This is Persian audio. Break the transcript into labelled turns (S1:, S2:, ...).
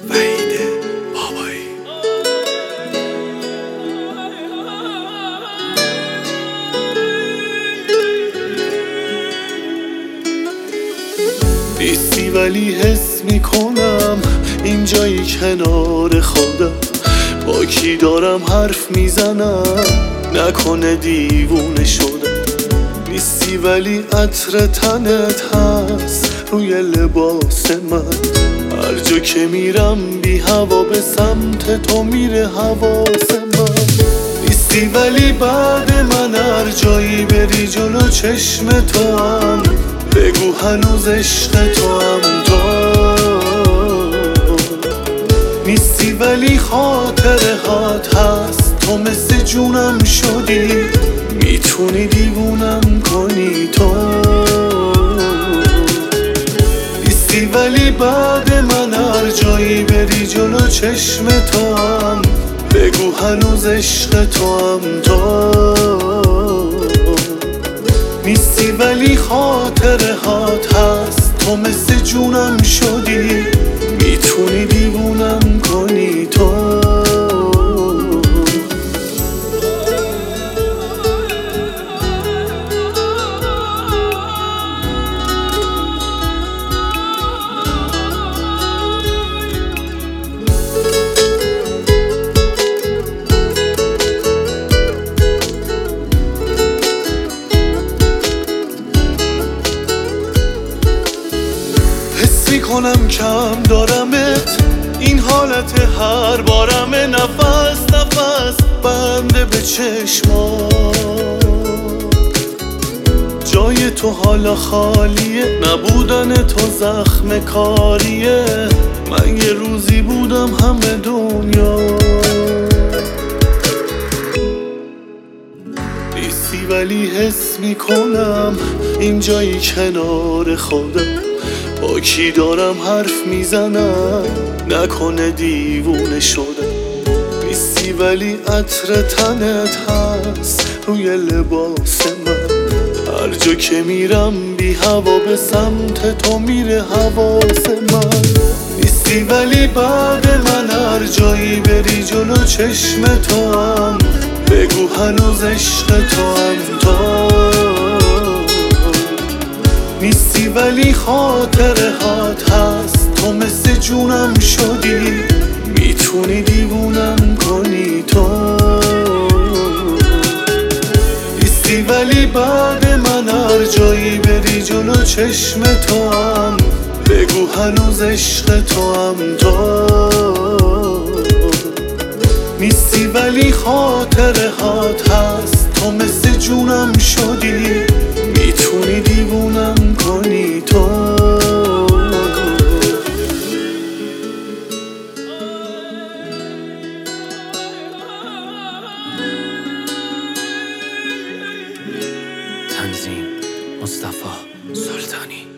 S1: وحید بابایی. نیستی ولی حس میکنم اینجایی کنار خودم، با کی دارم حرف میزنم نکنه دیوونه شدم. نیستی ولی عطر تنت هست روی لباس من، هر جا که میرم بی هوا به سمت تو میره حواس من. نیستی ولی بعد من هر جایی بری جلو چشم تو هم بگو هنوز عشق تو هم تو. نیستی ولی خاطره هات هست، تو مثل جونم شدی میتونی دیوونم کنی تو. نیستی ولی بعد من هر جایی بری جلو چشم تو هم بگو هنوز عشق تو هم تو. نیستی ولی خاطره هات هست، تو مثل جونم شدی میتونی دیوونم کنی تو. میکنم کم دارمت، این حالت هر بارمه، نفس نفس بنده به چشما. جای تو حالا خالیه، نبودن تو زخم کاریه، من یه روزی بودم همه دنیا. نیستی ولی حس میکنم اینجایی کنار خودم، با کی دارم حرف میزنم نکنه دیوونه شدم. نیستی ولی عطر تنت هست روی لباس من، هر جا که میرم بی هوا به سمت تو میره حواس من. نیستی ولی بعد من هر جایی بری جلو چشم تو هم بگو هنوز عشق تو هم تو. نیستی ولی خاطره هات هست، تو مثل جونم شدی میتونی دیوونم کنی تو. نیستی ولی بعد من هر جایی بری جلو چشم تو هم بگو هنوز عشق تو هم تو. نیستی ولی خاطره هات هست، تو مثل جونم شدی میتونی دیوونم کنی تو.
S2: تنظیم مصطفی سلطانی.